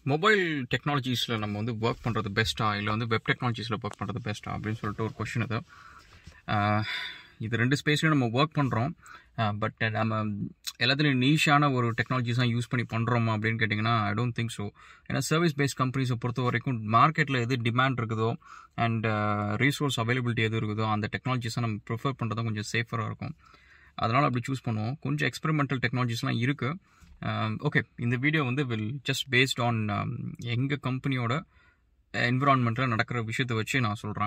Mobile டெக்னாலஜிஸில் நம்ம வந்து work பண்ணுறது பெஸ்ட்டா இல்லை வந்து வெப் டெக்னாலஜிஸில் ஒர்க் பண்ணுறது பெஸ்ட்டா அப்படின்னு சொல்லிட்டு ஒரு கொஷின் இது. இது ரெண்டு ஸ்பேஸ்லையும் நம்ம ஒர்க் பண்ணுறோம். பட் நம்ம எல்லாத்துலேயும் நீஷான ஒரு டெக்னாலஜிஸ் தான் யூஸ் பண்ணி பண்ணுறோமா அப்படின்னு கேட்டிங்கன்னா ஐ டோன்ட் திங்க் ஸோ. ஏன்னா சர்வீஸ் பேஸ்ட் கம்பெனிஸை பொறுத்த வரைக்கும் மார்க்கெட்டில் எது டிமாண்ட் இருக்குதோ அண்ட் ரீசோர்ஸ் அவைலபிலிட்டி எது இருக்குதோ அந்த டெக்னாலஜிஸை நம்ம ப்ரிஃபர் பண்ணுறது கொஞ்சம் சேஃபராக இருக்கும். அதனால் அப்படி சூஸ் பண்ணுவோம். கொஞ்சம் எக்ஸ்பெரிமெண்டல் டெக்னாலஜிஸ்லாம் இருக்குது. ஓகே, இந்த வீடியோ வந்து வில் ஜஸ்ட் பேஸ்ட் ஆன் எங்கள் கம்பெனியோட என்விரான்மெண்ட்டில் நடக்கிற விஷயத்தை வச்சு நான் சொல்கிறேன்.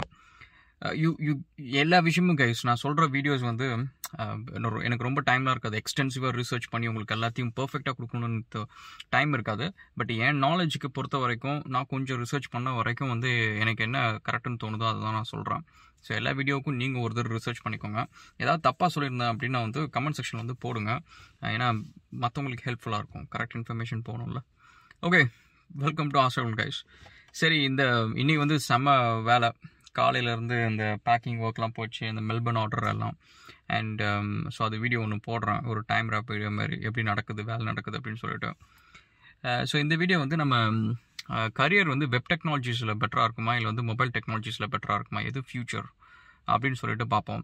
எல்லா விஷயமும் கைஸ் நான் சொல்கிற வீடியோஸ் வந்து எனக்கு ரொம்ப டைம்லாம் இருக்காது. எக்ஸ்டென்சிவாக ரிசர்ச் பண்ணி உங்களுக்கு எல்லாத்தையும் பர்ஃபெக்டாக கொடுக்கணுன்னு டைம் இருக்காது. பட் என் நாலேஜுக்கு பொறுத்த வரைக்கும் நான் கொஞ்சம் ரிசர்ச் பண்ண வரைக்கும் வந்து எனக்கு என்ன கரெக்டுன்னு தோணுதோ அதை தான் நான் சொல்கிறேன். ஸோ எல்லா வீடியோவுக்கும் நீங்கள் ஒரு தடவை ரிசர்ச் பண்ணிக்கோங்க. ஏதாவது தப்பாக சொல்லியிருந்தேன் அப்படின்னா வந்து கமெண்ட் செக்ஷனில் வந்து போடுங்க. ஏன்னா மற்றவங்களுக்கு ஹெல்ப்ஃபுல்லாக இருக்கும். கரெக்ட் இன்ஃபர்மேஷன் போகணும்ல. Okay, welcome to Australian guys. சரி, இன்னைக்கு வந்து செம்ம வேலை. காலையிலேருந்து இந்த பேக்கிங் ஒர்க்லாம் போச்சு, இந்த மெல்பர்ன் ஆர்டர் எல்லாம். அண்ட் ஸோ அது வீடியோ ஒன்று போடுறேன், ஒரு டைம் ரேப் வீடியோ மாதிரி எப்படி நடக்குது, வேலை நடக்குது அப்படின்னு சொல்லிட்டு. ஸோ இந்த வீடியோ வந்து நம்ம கரியர் வந்து வெப் டெக்னாலஜிஸில் பெட்டராக இருக்குமா இல்லை வந்து மொபைல் டெக்னாலஜிஸில் பெட்டராக இருக்குமா, எது ஃபியூச்சர் அப்படின்னு சொல்லிட்டு பார்ப்போம்.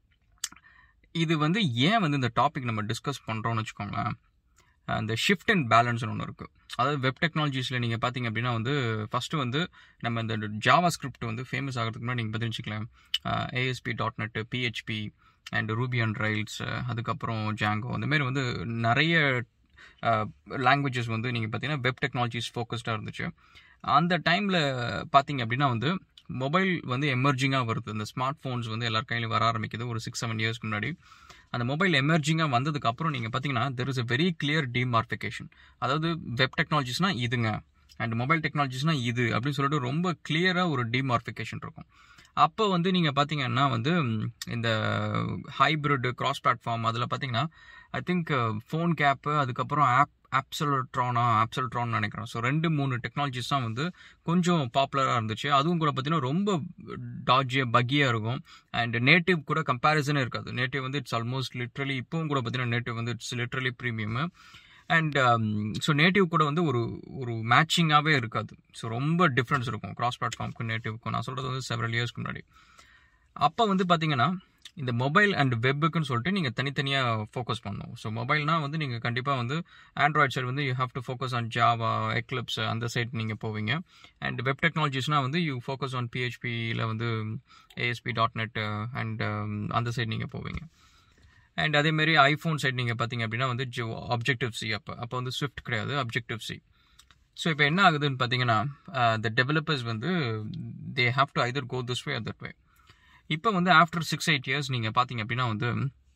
இது வந்து ஏன் வந்து இந்த டாபிக் நம்ம டிஸ்கஸ் பண்ணுறோன்னு வச்சுக்கோங்களேன். அந்த ஷிஃப்ட் அண்ட் பேலன்ஸ்னு ஒன்று இருக்குது. அதாவது வெப் டெக்னாலஜிஸில் நீங்கள் பார்த்தீங்க அப்படின்னா வந்து ஃபஸ்ட்டு வந்து நம்ம இந்த ஜாவா ஸ்கிரிப்ட் வந்து ஃபேமஸ் ஆகிறதுக்கு முன்னாடி நீங்கள் பார்த்துச்சுக்கலாம் ASP.NET, PHP and Ruby and Rails, அதுக்கப்புறம் ஜாங்கோ, அந்தமாரி வந்து நிறைய லாங்குவேஜஸ் வந்து நீங்கள் பார்த்தீங்கன்னா வெப் டெக்னாலஜிஸ் ஃபோக்கஸ்டாக இருந்துச்சு. அந்த டைமில் பார்த்தீங்க அப்படின்னா வந்து மொபைல் வந்து எமர்ஜிங்காக வருது. இந்த ஸ்மார்ட் ஃபோன்ஸ் வந்து எல்லார் கையிலும் வர ஆரம்பிக்குது ஒரு 6-7 இயர்ஸ்க்கு முன்னாடி. அந்த மொபைல் எமர்ஜிங்காக வந்ததுக்கப்புறம் நீங்கள் பார்த்தீங்கன்னா there is a very clear demarcation. அதாவது வெப் டெக்னாலஜிஸ்னால் இதுங்க அண்ட் மொபைல் டெக்னாலஜிஸ்னால் இது அப்படின்னு சொல்லிட்டு ரொம்ப கிளியராக ஒரு டிமார்ஃபிகேஷன் இருக்கும். அப்போ வந்து நீங்கள் பார்த்தீங்கன்னா வந்து இந்த ஹைப்ரிட் கிராஸ் பிளாட்ஃபார்ம் அதில் பார்த்தீங்கன்னா ஐ திங்க் ஃபோன் கேப்பு, அதுக்கப்புறம் ஆப்சல்ட்ரான் நினைக்கிறேன். ஸோ 2-3 டெக்னாலஜிஸ் தான் வந்து கொஞ்சம் பாப்புலராக இருந்துச்சு. அதுவும் கூட பார்த்தீங்கன்னா ரொம்ப பக்கியாக இருக்கும். அண்ட் நேட்டிவ் கூட கம்பேரிசனே இருக்காது. நேட்டிவ் வந்து இட்ஸ் ஆல்மோஸ்ட் லிட்ரலி இப்போவும் கூட பார்த்தீங்கன்னா நேட்டிவ் வந்து it's literally premium. And so native கூட வந்து ஒரு மேட்சிங்காகவே இருக்காது. ஸோ ரொம்ப டிஃப்ரென்ஸ் இருக்கும் கிராஸ் பிளாட்ஃபார்முக்கும் நேட்டிவ்க்கும். நான் சொல்கிறது வந்து செவரல் இயர்ஸ்க்கு முன்னாடி. அப்போ வந்து பார்த்தீங்கன்னா இந்த மொபைல் அண்ட் வெப்புக்குன்னு சொல்லிட்டு நீங்கள் தனித்தனியாக ஃபோக்கஸ் பண்ணணும். ஸோ மொபைல்னால் வந்து நீங்கள் கண்டிப்பாக வந்து ஆண்ட்ராய்ட் சைடு வந்து you have to focus on Java, Eclipse அந்த சைட் நீங்கள் போவீங்க. அண்ட் வெப் டெக்னாலஜிஸ்னால் வந்து யூ ஃபோக்கஸ் ஆன் PHPயில் வந்து ASP.NET அண்ட் அந்த சைடு நீங்கள் போவீங்க. அண்ட் அதேமாரி ஐஃபோன் சைட் நீங்கள் பார்த்தீங்க அப்படின்னா வந்து Objective-C. அப்போ வந்து ஸ்விஃப்ட் கிடையாது, Objective-C. ஸோ இப்போ என்ன ஆகுதுன்னு பார்த்தீங்கன்னா த டெவலப்பர்ஸ் வந்து they have to either go this way or that way. இப்போ வந்து ஆஃப்டர் 6-8 இயர்ஸ் நீங்கள் பார்த்தீங்க அப்படின்னா வந்து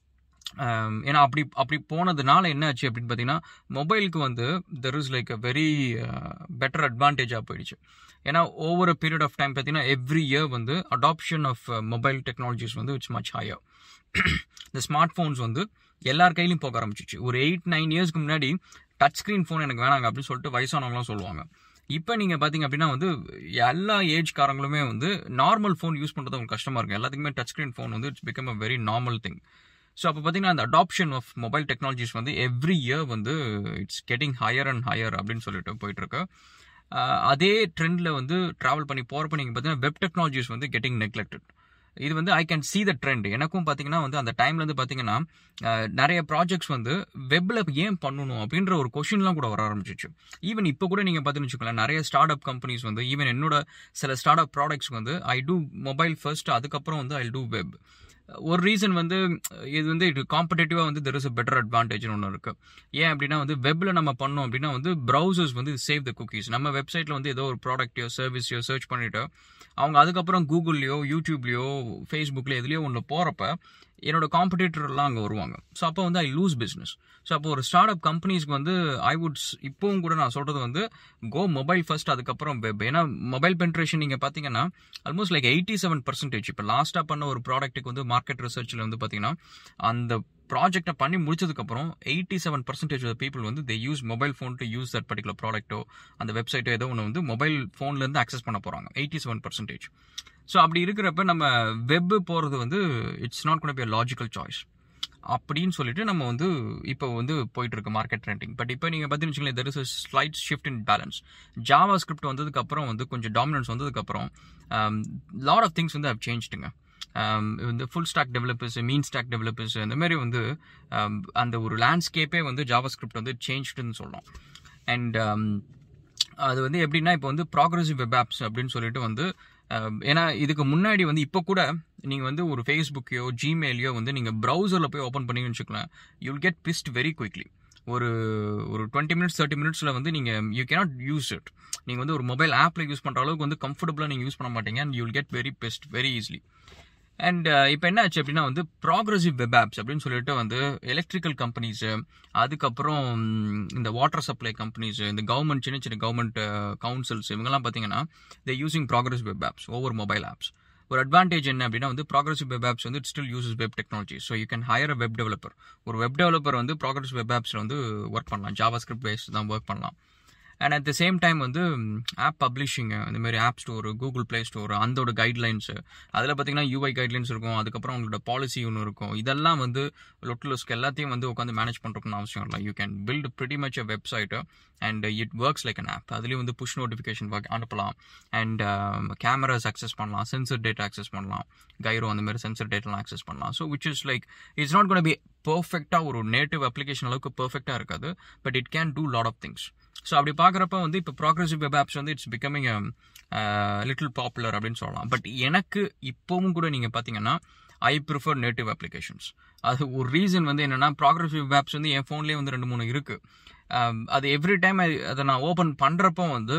ஏன்னா அப்படி போனதுனால என்ன ஆச்சு அப்படின்னு பார்த்தீங்கன்னா மொபைலுக்கு வந்து there is like a very better அட்வான்டேஜாக போயிடுச்சு. ஏன்னா over a period of time பார்த்தீங்கன்னா எவ்ரி இயர் வந்து அடாப்ஷன் ஆஃப் மொபைல் டெக்னாலஜிஸ் வந்து இட்ஸ் மச் ஹையர். இந்த ஸ்மார்ட் ஃபோன்ஸ் வந்து எல்லார் கையிலையும் போக ஆரம்பிச்சிச்சு. ஒரு 8-9 இயர்ஸ்க்கு முன்னாடி டச் ஸ்க்ரீன் ஃபோன் எனக்கு வேணாங்க அப்படின்னு சொல்லிட்டு வயசானவங்களாம் சொல்லுவாங்க. இப்போ நீங்கள் பார்த்தீங்க அப்படின்னா வந்து எல்லா ஏஜ்காரங்களுமே வந்து நார்மல் ஃபோன் யூஸ் பண்ணுறது அவங்க கஷ்டமாக இருக்கும். எல்லாத்துக்குமே டச் ஸ்க்ரீன் ஃபோன் வந்து it's become a very normal thing. So அப்போ பார்த்தீங்கன்னா அந்த அடாப்ஷன் ஆஃப் மொபைல் டெக்னாலஜிஸ் வந்து எவ்ரி இயர் வந்து it's getting higher and higher அப்படின்னு சொல்லிட்டு போயிட்டுருக்கு. அதே ட்ரெண்டில் வந்து ட்ராவல் பண்ணி போகிறப்ப நீங்கள் பார்த்தீங்கன்னா வெப் டெக்னாலஜிஸ் வந்து கெட்டிங் நெக்லெக்டட். இது வந்து I can see the trend. எனக்கும் பார்த்தீங்கன்னா வந்து அந்த டைம்லேருந்து பார்த்தீங்கன்னா நிறைய ப்ராஜெக்ட்ஸ் வந்து வெப்பில் ஏன் பண்ணணும் அப்படின்ற ஒரு கொஷின்லாம் கூட வர ஆரம்பிச்சிச்சு. ஈவன் இப்போ கூட நீங்கள் பார்த்துன்னு வச்சுக்கலாம், நிறைய ஸ்டார்ட் அப் கம்பெனிஸ் வந்து ஈவன் என்னோட சில ஸ்டார்ட் அப் ப்ராடக்ட்ஸ் வந்து ஐ டூ மொபைல் ஃபர்ஸ்ட், அதுக்கப்புறம் வந்து ஐ டூ வெப். ஒரு ரீசன் வந்து இது வந்து இது காம்படேட்டிவாக வந்து தெர் இஸ் அ பெட்டர் அட்வான்டேஜ்னு ஒன்று இருக்குது. ஏன் அப்படின்னா வந்து வெப்பில் நம்ம பண்ணோம் அப்படின்னா வந்து ப்ரௌசர்ஸ் வந்து சேவ் த குக்கீஸ். நம்ம வெப்சைட்டில் வந்து ஏதோ ஒரு ப்ராடக்ட்டையோ சர்வீஸையோ சர்ச் பண்ணிவிட்டு அவங்க அதுக்கப்புறம் கூகுள்லையோ யூடியூப்லையோ ஃபேஸ்புக்லையோ எதுலையோ ஒன்று போகிறப்ப என்னோட காம்படிட்டர்லாம் அங்கே வருவாங்க. ஸோ அப்போ வந்து ஐ லூஸ் பிஸ்னஸ். ஸோ அப்போ ஒரு ஸ்டார்ட் அப் கம்பெனிஸ்க்கு வந்து ஐ வுட்ஸ் இப்போவும் கூட நான் சொல்கிறது வந்து கோ மொபைல் ஃபர்ஸ்ட், அதுக்கப்புறம் வெப். ஏன்னா மொபைல் பென்ட்ரேஷன் நீங்கள் பார்த்தீங்கன்னா ஆல்மோஸ்ட் லைக் 87%. இப்போ லாஸ்ட்டாக பண்ண ஒரு ப்ராடக்ட்டுக்கு வந்து மார்க்கெட் ரிசர்ச்சில் வந்து பார்த்தீங்கன்னா அந்த ப்ராஜெக்டை பண்ணி முடிச்சதுக்கப்புறம் 87% ஆஃப் பீப்புள் வந்து they use mobile phone to use that particular ப்ராடக்ட்டோ அந்த வெப்சைட்டோ ஏதோ ஒன்று வந்து மொபைல் ஃபோன்லேருந்து அக்சஸ் பண்ண போகிறாங்க. 87%. ஸோ அப்படி இருக்கிறப்ப நம்ம வெப்பு போகிறது வந்து it's not gonna be a logical choice. அப்படின்னு சொல்லிட்டு நம்ம வந்து இப்போ வந்து போயிட்டு இருக்கு மார்க்கெட் ட்ரெண்டிங். பட் இப்போ நீங்கள் பார்த்தீங்கன்னு வச்சுக்கோங்களேன், there is a slight shift in balance. JavaScript வந்ததுக்கப்புறம் வந்து கொஞ்சம் டாமினன்ஸ் வந்ததுக்கப்புறம் லாட் ஆஃப் திங்ஸ் வந்து have changedங்க. இந்த full stack developers, MEAN stack developers, அந்த மாதிரி வந்து அந்த ஒரு லேண்ட்ஸ்கேப்பே வந்து ஜாவா ஸ்கிரிப்ட் வந்து சேஞ்சுன்னு சொல்லலாம். அண்ட் அது வந்து எப்படின்னா இப்போ வந்து ப்ராக்ரெசிவ் வெப் ஆப்ஸ் அப்படின்னு சொல்லிட்டு வந்து ஏன்னா இதுக்கு முன்னாடி வந்து இப்போ கூட நீங்கள் வந்து ஒரு ஃபேஸ்புக்கையோ ஜிமெயிலையோ வந்து நீங்கள் ப்ரௌசரில் போய் ஓப்பன் பண்ணிங்கன்னு வச்சுக்கலாம், you'll get pissed very quickly. ஒரு 20 மினிட்ஸ் 30 மினிட்ஸில் வந்து நீங்கள் யூ கேனாட் யூஸ் இட். நீங்கள் வந்து ஒரு மொபைல் ஆப்பில் யூஸ் பண்ணுற அளவுக்கு வந்து கம்ஃபர்டபுளாக நீங்கள் யூஸ் பண்ண மாட்டீங்க, and you'll get very pissed very easily. And இப்போ என்ன ஆச்சு அப்படின்னா வந்து ப்ராக்ரெசிவ் வெப் ஆப்ஸ் அப்படின்னு சொல்லிட்டு வந்து எலக்ட்ரிக்கல் கம்பெனிஸு, அதுக்கப்புறம் இந்த வாட்டர் சப்ளை கம்பெனிஸு, இந்த கவர்மெண்ட் சின்ன சின்ன கவர்மெண்ட் கவுன்சில்ஸ், இவங்கெல்லாம் பார்த்தீங்கன்னா they using progressive web apps over mobile apps. ஒரு அட்வான்டேஜ் என்ன அப்படின்னா வந்து ப்ராக்ரெசிவ் வெப் ஆப்ஸ் வந்து it still uses web technology. So you can hire a web developer. ஒரு வெப் டெவலப்பர் வந்து ப்ராக்ரெசிவ் வெப் ஆப்ஸில் வந்து ஒர்க் பண்ணலாம், ஜாவா ஸ்கிரிப்ட் பேஸ்ட் தான் ஒர்க் பண்ணலாம். And at the same time வந்து ஆப் பப்ளிஷிங்கு, இந்தமாதிரி app store, Google Play store, அதோட கைட்லைன்ஸு, அதில் பார்த்தீங்கன்னா யூஐ கைட்லைன்ஸ் இருக்கும், அதுக்கப்புறம் உங்களோட பாலிசி ஒன்று இருக்கும். இதெல்லாம் வந்து லொட்டுலஸ்க்கு எல்லாத்தையும் வந்து உட்காந்து மேனேஜ் பண்ணுறதுக்குன்னு அவசியம் இல்லை. You can build pretty much a website and it works like an app. அதுலேயும் வந்து புஷ் நோட்டிஃபிகேஷன் அனுப்பலாம், அண்ட் கேமராஸ் அக்சஸ் பண்ணலாம், சென்சர் டேட்டா அக்சஸ் பண்ணலாம், கைரோ அந்த மாதிரி சென்சர் டேட்டாலாம் அக்சஸ் பண்ணலாம். So which is like it's not gonna be பர்ஃபெக்டாக ஒரு நேட்டிவ் அப்ளிகேஷன் அளவுக்கு பர்ஃபெக்டாக இருக்காது, but it can do lot of things. So அப்படி பார்க்குறப்ப வந்து இப்போ ப்ராக்ரெசிவ் வெப் ஆப்ஸ் வந்து இட்ஸ் பிகமிங் லிட்டில் பாப்புலர் அப்படின்னு சொல்லலாம். பட் எனக்கு இப்போவும் கூட நீங்கள் பார்த்தீங்கன்னா ஐ ப்ரிஃபர் நேட்டிவ் அப்ளிகேஷன்ஸ். அது ஒரு ரீசன் வந்து என்னென்னா, ப்ராக்ரெசிவ் வெப் ஆப்ஸ் வந்து என் ஃபோன்லேயே வந்து 2-3 இருக்குது. அது எவ்ரி டைம் அதை நான் ஓப்பன் பண்ணுறப்போ வந்து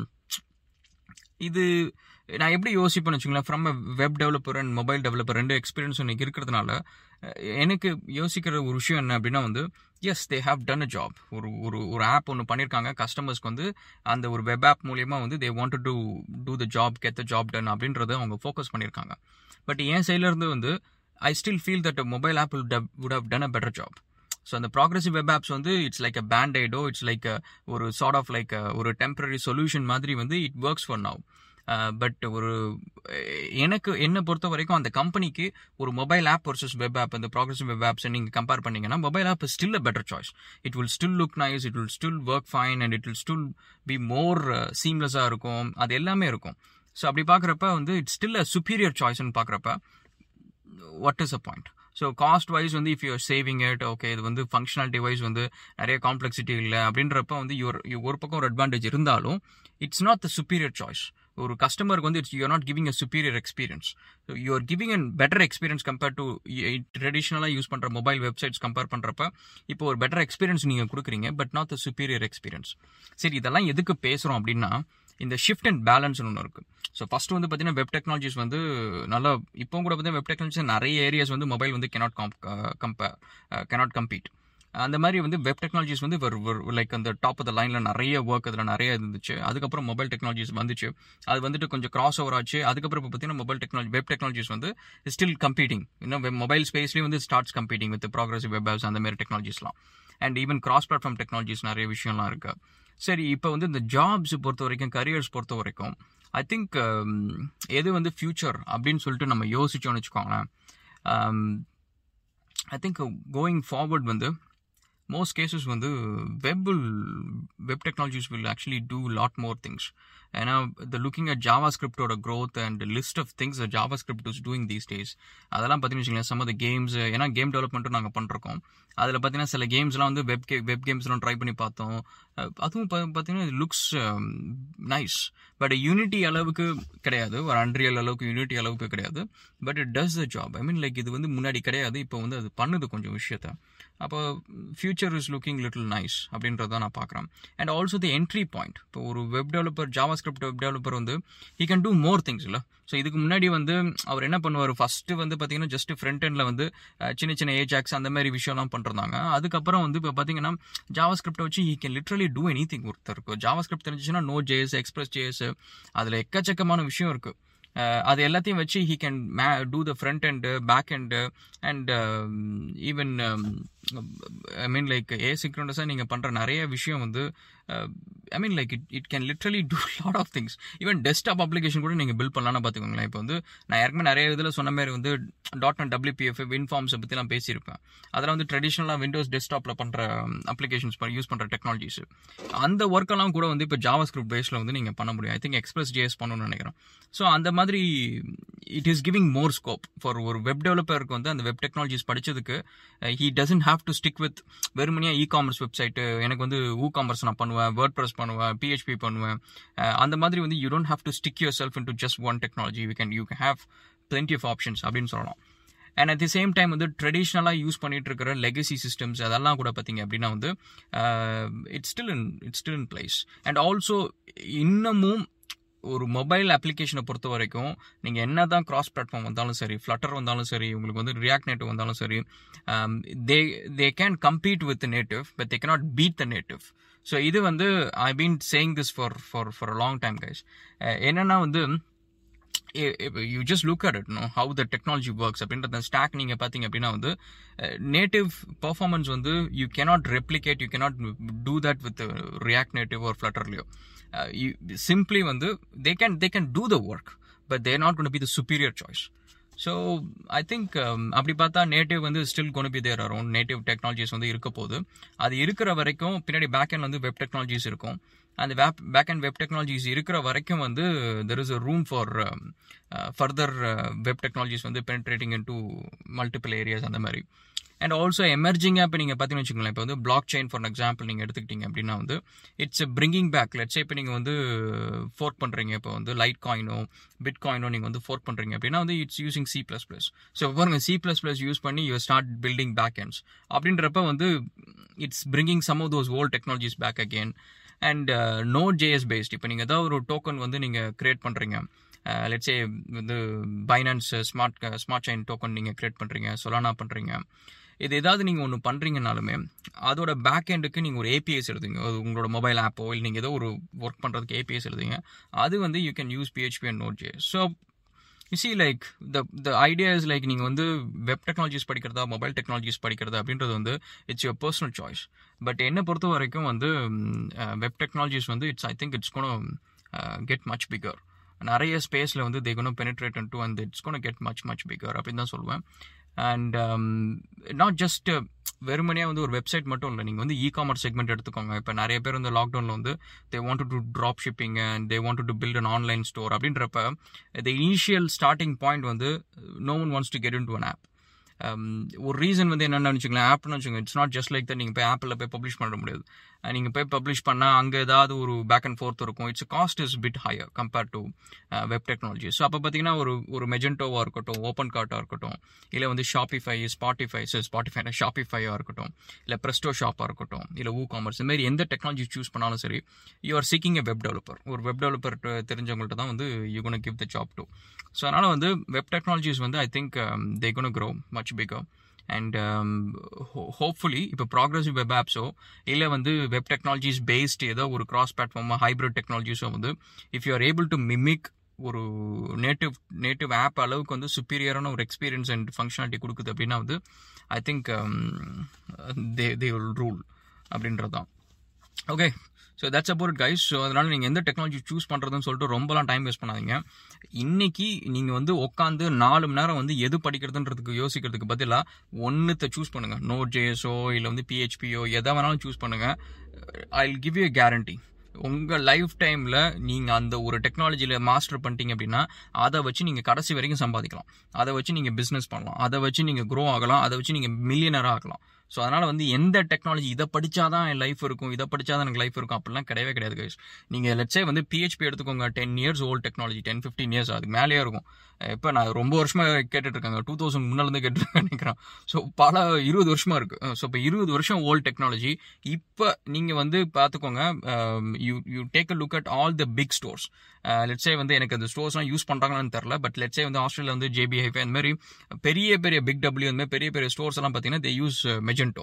இது நான் எப்படி யோசிப்பேன்னு வச்சுங்களேன், from a web developer and mobile developer 2 experience எனக்கு இருக்கிறதுனால எனக்கு யோசிக்கிற ஒரு விஷயம் என்ன அப்படின்னா வந்து, yes they have done a job. ஒரு ஆப் ஒன்று பண்ணியிருக்காங்க, கஸ்டமர்ஸ்க்கு வந்து அந்த ஒரு வெப் ஆப் மூலியமாக வந்து they want to do the job, get the job done அப்படின்றத அவங்க ஃபோக்கஸ் பண்ணியிருக்காங்க. பட் என் சைட்லேருந்து வந்து I still feel that mobile app would have done a better job. So அந்த ப்ராக்ரெசிவ் வெப் ஆப்ஸ் வந்து இட்ஸ் லைக் அ பேண்டைடோ, it's like ஒரு சார்ட் ஆஃப் லைக் ஒரு டெம்பரரி சொல்யூஷன் மாதிரி வந்து it works for now. But என்னை பொறுத்த வரைக்கும் அந்த கம்பெனிக்கு ஒரு mobile app versus web app, அந்த ப்ராக்ரெசிவ் வெப் ஆப்ஸை நீங்கள் கம்பேர் பண்ணிங்கன்னா mobile app is still a better choice. It will still look nice, it will still work fine, and it will still be more சீம்லெஸ்ஸாக இருக்கும், அது எல்லாமே இருக்கும். So அப்படி பார்க்குறப்ப வந்து இட்ஸ் ஸ்டில் அ சுப்பீரியர் சாய்ஸ்ன்னு பார்க்குறப்ப what is a point? So cost wise வந்து if you're saving it, okay இது வந்து ஃபங்க்ஷனாலிட்டி வைஸ் வந்து நிறைய காம்ப்ளெக்சிட்டி இல்லை அப்படின்றப்ப வந்து ஒரு பக்கம் ஒரு அட்வான்டேஜ் இருந்தாலும் it's not the superior choice. ஒரு கஸ்டமருக்கு வந்து you are not giving a superior experience. You are giving a better experience compare to ட்ரெடிஷ்னலாக யூஸ் பண்ணுற மொபைல் வெப்சைட்ஸ் கம்பேர் பண்ணுறப்ப இப்போ ஒரு பெட்டர் எக்ஸ்பீரியன்ஸ் நீங்கள் கொடுக்குறீங்க, but not the superior experience. சரி, இதெல்லாம் எதுக்கு பேசுகிறோம் அப்படின்னா, இந்த ஷிஃப்ட் அண்ட் பேலன்ஸ் ஒன்று இருக்குது. ஸோ ஃபஸ்ட்டு வந்து பார்த்தீங்கன்னா வெப் டெக்னாலஜிஸ் வந்து நல்லா இப்போ கூட பார்த்தீங்கன்னா வெப் டெக்னாலஜிஸ் நிறைய ஏரியாஸ் வந்து மொபைல் வந்து cannot compete. அந்த மாதிரி வந்து வெப் டெக்னாலஜிஸ் வந்து லைக் அந்த டாப் ஆஃப் த லைனில் நிறைய ஒர்க் அதில் நிறைய இருந்துச்சு. அதுக்கப்புறம் மொபைல் டெக்னாலஜிஸ் வந்துச்சு, அது வந்துட்டு கொஞ்சம் கிராஸ் ஓவர் ஆச்சு. அதுக்கப்புறம் இப்போ பார்த்தீங்கன்னா வெப் டெக்னாலஜிஸ் வந்து ஸ்டில் கம்பீட்டிங். இன்னும் மொபைல் ஸ்பேஸ்லேயும் வந்து starts competing with progressive web apps அந்த மாதிரி டெக்னாலஜிஸ்லாம். And even cross platform technologies நிறைய விஷயம்லாம் இருக்குது. சரி, இப்போ வந்து இந்த ஜாப்ஸ் பொறுத்த வரைக்கும், கரியர்ஸ் பொறுத்த வரைக்கும் ஐ திங்க் எது வந்து ஃபியூச்சர் அப்படின்னு சொல்லிட்டு நம்ம யோசிச்சோன்னு வச்சுக்கோங்களேன். ஐ திங்க் கோயிங் ஃபார்வர்ட் வந்து most cases வந்து web technologies will actually do a lot more things. ஏன்னா looking at JavaScript ஓட growth and list of things that JavaScript is doing these days, அதெல்லாம் பார்த்தீங்கன்னு வச்சுக்கோங்களேன், some of the games, ஏன்னா game டெவலப்மெண்ட்டும் நாங்கள் பண்ணிருக்கோம். அதில் பார்த்தீங்கன்னா சில கேம்ஸ்லாம் வந்து வெப் கேம்ஸ்லாம் ட்ரை பண்ணி பார்த்தோம். அதுவும் பார்த்தீங்கன்னா இது லுக்ஸ் நைஸ், பட் யூனிட்டி அளவுக்கு கிடையாது, ஒரு அன்ரியல் அளவுக்கு யூனிட்டி அளவுக்கு கிடையாது. But it does the job. I mean like இது வந்து முன்னாடி கிடையாது, இப்போ வந்து அது பண்ணுது கொஞ்சம் விஷயத்த. அப்போ future is looking little nice அப்படின்றத நான் பார்க்குறேன். And also the entry point. இப்போ ஒரு web developer, JavaScript web developer வந்து he can do more things இல்லை. ஸோ இதுக்கு முன்னாடி வந்து அவர் என்ன பண்ணுவார், ஃபஸ்ட்டு வந்து பார்த்தீங்கன்னா ஜஸ்ட் ஃப்ரண்ட் எண்டில் வந்து சின்ன சின்ன ஏஜாக்ஸ் அந்த மாதிரி விஷயம்லாம் பண்ணிருந்தாங்க. அதுக்கப்புறம் வந்து இப்போ பார்த்தீங்கன்னா ஜாவாஸ்கிரிப்டை வச்சு he can literally do any thing. ஒருத்தருக்கு ஜாவாஸ்கிரிப்ட் தெரிஞ்சிச்சுன்னா Node.js, Express.js, அதில் எக்கச்சக்கமான விஷயம் இருக்குது. அது எல்லாத்தையும் வச்சு he can do the front end, back end, and even I mean like ஏசிங்க்ரோனஸாக நீங்கள் பண்ணுற நிறைய விஷயம் வந்து I mean like it can literally do lot of things. Even desktop application கூட நீங்கள் பில்ட் பண்ணலாம்னு பார்த்துக்கோங்களேன். இப்போ வந்து நான் ஏற்கனவே நிறைய இதில் சொன்ன மாதிரி வந்து .NET WPF WinForms பற்றிலாம் பேசியிருப்பேன். அதெல்லாம் வந்து ட்ரெடிஷ்னலாக விண்டோஸ் டெஸ்க்டாப்பில் பண்ணுற அப்ளிகேஷன்ஸ் யூஸ் பண்ணுற டெக்னாலஜிஸ், அந்த ஒர்க்கெல்லாம் கூட வந்து இப்போ JavaScript பேஸில் வந்து நீங்கள் பண்ண முடியும். ஐ திங்க் Express.js பண்ணணும்னு நினைக்கிறேன். ஸோ அந்த மாதிரி it is giving more scope for ஒரு வெப் டெவலப்பருக்கு வந்து அந்த வெப் டெக்னாலஜிஸ் படித்ததுக்கு he doesn't have to stick with வெறுமனியாக இ-காமர்ஸ் வெப்சைட்டு, எனக்கு வந்து WooCommerce நான் பண்ணுவேன், WordPress பண்ணுவேன், PHP பண்ணுவேன், அந்த மாதிரி வந்து you don't have to stick yourself into just one technology. You can have plenty of options அப்படின்னு சொல்லலாம். And at the same time வந்து ட்ரெடிஷ்னலாக யூஸ் பண்ணிட்டு இருக்கிற லெகசி சிஸ்டம்ஸ் அதெல்லாம் கூட பார்த்தீங்க அப்படின்னா வந்து it's still in place. And also இன்னமும் ஒரு மொபைல் அப்ளிகேஷனை பொறுத்த வரைக்கும் நீங்கள் என்ன தான் கிராஸ் பிளாட்ஃபார்ம் வந்தாலும் சரி, ஃப்ளட்டர் வந்தாலும் சரி, உங்களுக்கு வந்து ரியாக்ட் நேட்டிவ் வந்தாலும் சரி, they can compete with native but they cannot beat the native. So இது வந்து I been saying this for a long time guys. என்னன்னா வந்து you just look at it, how the technology works அப்படின்ற stack நீங்கள் பார்த்தீங்க அப்படின்னா வந்து native performance வந்து you cannot replicate, you cannot do that with React Native or Flutterலயோ. Simply வந்து they can do the work but they're not going to be the superior choice. So I think அப்படி பார்த்தா native வந்து still கொண்டு be there around native technologies வந்து இருக்க போகுது. அது இருக்கிற வரைக்கும் பின்னாடி பேக் எண்ட் வந்து வெப் டெக்னாலஜிஸ் இருக்கும். அந்த பேக் அண்ட் வெப் டெக்னாலஜிஸ் இருக்கிற வரைக்கும் வந்து there is a room for further web technologies வந்து penetrating into multiple areas அந்த மாதிரி. அண்ட் ஆல்சோ எமர்ஜிங்காக இப்போ நீங்கள் பார்த்தீங்கன்னு வச்சுக்கோங்களேன், இப்போ வந்து பிளாக் செயின் ஃபார் எக்ஸாம்பிள் நீங்கள் எடுத்துக்கிட்டீங்க அப்படின்னா வந்து இட்ஸ் பிரிங்கிங் பேக். லெட்ஸே இப்போ நீங்கள் வந்து ஃபோர்க் பண்ணுறீங்க, இப்போ வந்து லைட் காயினோ பிட் காயினோ நீங்கள் வந்து ஃபோர்க் பண்ணுறீங்க அப்படின்னா வந்து இட்ஸ் யூசிங் C++. ஸோ பாருங்க C++ யூஸ் பண்ணி you start building back ends அப்படின்றப்ப வந்து it's bringing some of those old technologies back again. And Node.js based இப்போ நீங்கள் ஏதாவது ஒரு டோக்கன் வந்து நீங்கள் கிரியேட் பண்ணுறீங்க, லெட்ஸே வந்து பைனான்ஸ் ஸ்மார்ட் செயின் டோக்கன் நீங்கள் கிரியேட் பண்ணுறீங்க, சொலானா பண்ணுறீங்க, இது ஏதாவது நீங்கள் ஒன்று பண்ணுறீங்கனாலுமே அதோட பேக் எண்டுக்கு நீங்கள் ஒரு ஏபிஎஸ் எழுதுங்க. உங்களோட மொபைல் ஆப்போ இல்லை நீங்கள் ஏதோ ஒரு ஒர்க் பண்ணுறதுக்கு ஏபிஎஸ் எழுதுங்க. அது வந்து you can use PHP and Node.js. So you see like the idea is like நீங்கள் வந்து வெப் டெக்னாலஜிஸ் படிக்கிறதா மொபைல் டெக்னாலஜிஸ் படிக்கிறதா அப்படின்றது வந்து it's your personal choice. But என்னை பொறுத்த வரைக்கும் வந்து வெப் டெக்னாலஜிஸ் வந்து I think it's gonna get much bigger. நிறைய ஸ்பேஸில் வந்து they gonna penetrate into and it's gonna get much bigger அப்படின்னு தான் சொல்லுவேன். அண்ட் நாட் ஜஸ்ட் வெறுமனையாக வந்து ஒரு வெப்சைட் மட்டும் இல்லை, நீங்கள் வந்து இ-காமர்ஸ் செக்மெண்ட் எடுத்துக்கோங்க. இப்போ நிறைய பேர் வந்து லாக்டவுனில் வந்து they wanted to drop shipping and they wanted to build an online store அப்படின்றப்ப த இனிஷியல் ஸ்டார்டிங் பாயிண்ட் வந்து no one wants to get into an app. ஒரு ரீசன் வந்து என்னென்னு வச்சுக்கலாம், ஆப்னு வச்சுக்கோங்க, it's not just like that நீங்கள் போய் ஆப்பில் போய் பப்ளிஷ் பண்ண முடியாது. நீங்கள் போய் பப்ளிஷ் பண்ணால் அங்கே ஏதாவது ஒரு பேக் அண்ட் ஃபோர்த் இருக்கும். It's cost is bit higher compared to web technology. So அப்போ பார்த்தீங்கன்னா ஒரு மெஜென்டோவாக இருக்கட்டும், ஓப்பன் கார்ட்டாக இருக்கட்டும், இல்லை வந்து ஷாப்பிஃபையாக இருக்கட்டும், இல்லை ப்ரெஸ்டோ ஷாப்பாக இருக்கட்டும், இல்லை WooCommerce, இந்த மாதிரி எந்த டெக்னாலஜி சூஸ் பண்ணாலும் சரி, you are seeking a web developer. ஒரு வெப் டெவலப்பர் தெரிஞ்சவங்கள்ட்ட தான் வந்து you gonna give the job to. So அதனால் வந்து வெப் டெக்னாலஜிஸ் வந்து I think they gonna grow much bigger. And hopefully இப்போ ப்ராக்ரெசிவ் வெப் ஆப்ஸோ இல்லை வந்து வெப் டெக்னாலஜிஸ் பேஸ்ட் ஏதோ ஒரு கிராஸ் பிளாட்ஃபார்மாக ஹைப்ரிட் டெக்னாலஜிஸோ வந்து if you are able to mimic ஒரு நேட்டிவ் ஆப் அளவுக்கு வந்து சுப்பீரியரான ஒரு எக்ஸ்பீரியன்ஸ் அண்ட் ஃபங்க்ஷனாலிட்டி கொடுக்குது அப்படின்னா வந்து I think they will rule அப்படின்றது தான். Okay, so that's about it guys. So அதனால் நீங்கள் எந்த டெக்னாலஜி சூஸ் பண்ணுறதுன்னு சொல்லிட்டு ரொம்பலாம் டைம் வேஸ்ட் பண்ணாதீங்க. இன்றைக்கி நீங்கள் வந்து உட்காந்து 4 மணி நேரம் வந்து எது படிக்கிறதுன்றதுக்கு யோசிக்கிறதுக்கு பதிலாக ஒன்றுத்தை சூஸ் பண்ணுங்கள். Node.jsஓ இல்லை வந்து PHPயோ எதை வேணாலும் சூஸ் பண்ணுங்கள். I will give you a guarantee, உங்கள் லைஃப் டைமில் நீங்கள் அந்த ஒரு டெக்னாலஜியில் மாஸ்டர் பண்ணிட்டீங்க அப்படின்னா அதை வச்சு நீங்கள் கடைசி வரைக்கும் சம்பாதிக்கலாம், அதை வச்சு நீங்கள் பிஸ்னஸ் பண்ணலாம், அதை வச்சு நீங்கள் க்ரோ ஆகலாம், அதை வச்சு நீங்கள் மில்லியனராக ஆகலாம். ஸோ அதனால் வந்து எந்த டெக்னாலஜி இதை படித்தாதான் என் லைஃப் இருக்கும், இதை படித்தாதான் எனக்கு லைஃப் இருக்கும் அப்படிலாம் கிடையவே கிடையாது கைஸ். நீங்கள் லெட்ஸே வந்து PHP எடுத்துக்கோங்க, 10 years ஓல்ட் டெக்னாலஜி, 10-15 years அதுக்கு மேலேயே இருக்கும். இப்போ நான் ரொம்ப வருஷமாக கேட்டுட்ருக்காங்க, 2000 முன்னாலேருந்து கேட்டுருக்கேன் நினைக்கிறேன். ஸோ பல 20 வருஷமாக இருக்குது. ஸோ இப்போ 20 வருஷம் ஓல்ட் டெக்னாலஜி. இப்போ நீங்கள் வந்து பார்த்துக்கோங்க, you take a look at all the big stores. Let's say வந்து எனக்கு அந்த ஸ்டோர்ஸ்லாம் யூஸ் பண்ணுறாங்கன்னு தெரில, பட் லெட்ஸே வந்து ஆஸ்திரேலியா வந்து JB Hi-Fi அந்த மாதிரி பெரிய பெரிய பிக் டபிள்யூ அந்த மாதிரி பெரிய பெரிய ஸ்டோர்ஸ் எல்லாம் பார்த்தீங்கன்னா they use Magento.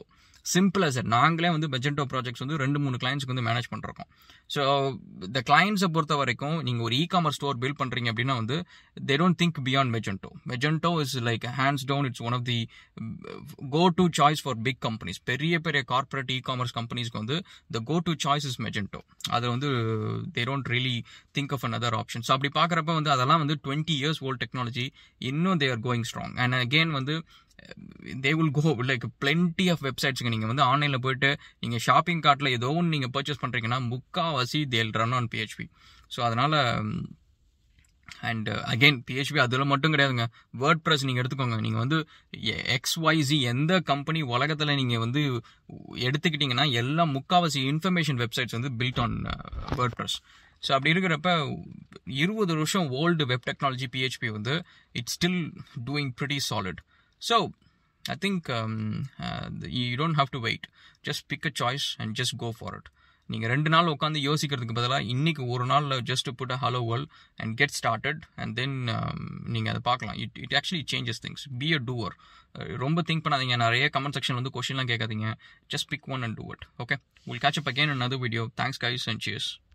Simple as it. நாங்களே வந்து Magento ப்ராஜெக்ட்ஸ் வந்து 2-3 கிளைண்ட்ஸ்க்கு வந்து மேனேஜ் பண்ணிருக்கோம். ஸோ இந்த கிளைண்ட்ஸை பொறுத்த வரைக்கும் நீங்கள் ஒரு இ-காமர்ஸ் ஸ்டோர் பில்ட் பண்ணுறீங்க அப்படின்னா வந்து they don't think beyond Magento. Magento is like hands down, it's one of the go-to choice for big companies. பெரிய பெரிய கார்பரேட் இ-காமர்ஸ் கம்பெனிஸ்க்கு வந்து the go-to choice is Magento. அது வந்து they don't really think of another option. So அப்படி பார்க்குறப்ப வந்து அதெல்லாம் வந்து 20 years old technology, இன்னும் they are going strong. And again வந்து they will go like plenty of websites. நீங்கள் வந்து ஆன்லைனில் போயிட்டு நீங்கள் ஷாப்பிங் கார்ட்டில் ஏதோ ஒன்று நீங்கள் பர்ச்சேஸ் பண்ணுறீங்கன்னா முக்கால்வாசி they'll run on PHP. So அதனால் அண்ட் அகெயின் PHP அதில் மட்டும் கிடையாதுங்க. WordPress நீங்கள் எடுத்துக்கோங்க. நீங்கள் வந்து XYZ எந்த கம்பெனி உலகத்தில் நீங்கள் வந்து எடுத்துக்கிட்டிங்கன்னா எல்லாம் முக்கால்வாசி இன்ஃபர்மேஷன் வெப்சைட்ஸ் வந்து பில்ட் ஆன் WordPress. ஸோ அப்படி இருக்கிறப்ப 20 வருஷம் ஓல்டு வெப் டெக்னாலஜி PHP வந்து it's still doing pretty solid. So I think you don't have to wait. Just pick a choice and just go for it. நீங்கள் 2 நாள் உட்காந்து யோசிக்கிறதுக்கு பதிலாக இன்னைக்கு ஒரு நாளில் just put a hello world and get started and then நீங்கள் அதை பார்க்கலாம். It actually changes things. Be a doer. ரொம்ப திங்க் பண்ணாதீங்க. நிறைய கமெண்ட் செக்ஷன் வந்து கொஸ்டின்லாம் கேட்காதீங்க. Just pick one and do it. Okay, we'll catch up again in another video. Thanks guys and cheers.